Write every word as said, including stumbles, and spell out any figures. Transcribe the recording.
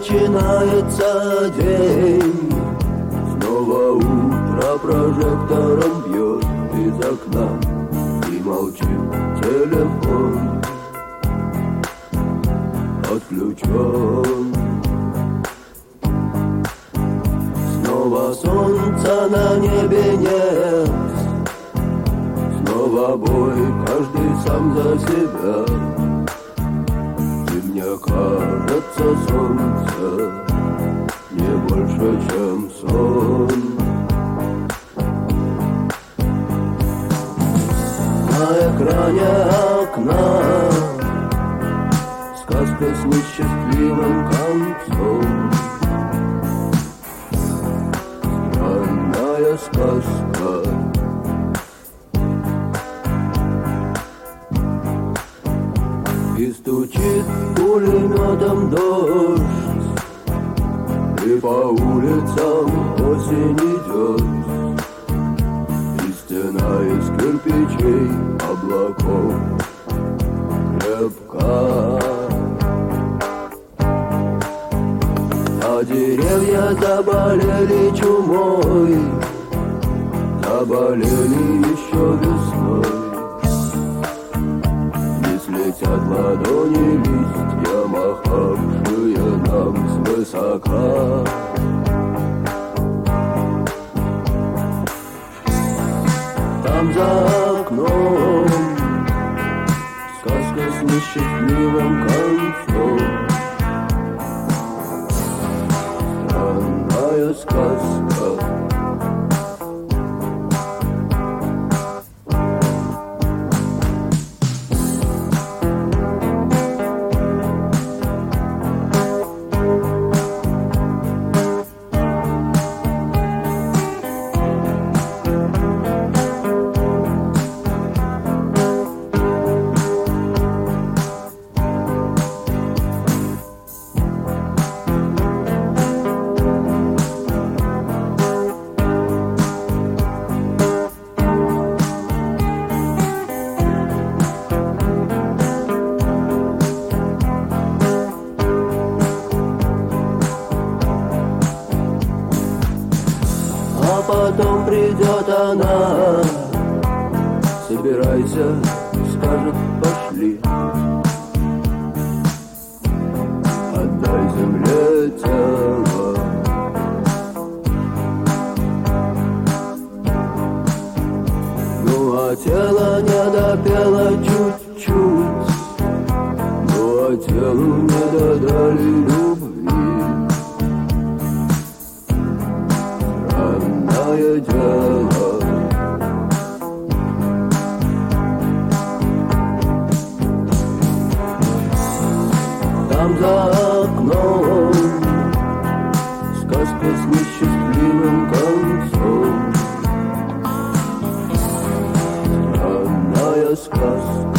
начинается день. Снова утро прожектором бьет из окна, и молчит телефон, отключен. Снова солнца на небе нет, снова бой, каждый сам за себя. И мне кажется, солнце не больше, чем сон. На экране окна сказка с несчастливым концом. Странная сказка. И стучит пулеметом дождь, и по улицам осень идет, и стена из кирпичей облаков крепка. А деревья заболели чумой, заболели еще весной. Летят ладони листья, махавшие нам свысока. Там за окном сказка с несчастливым концом. Странная сказка. А потом придет она, собирайся, скажет, пошли. Отдай земле тело. Ну а тело не допело чуть-чуть, ну а телу не додали любви. Дело. Там за окном сказка с несчастливым концом. Странная сказка.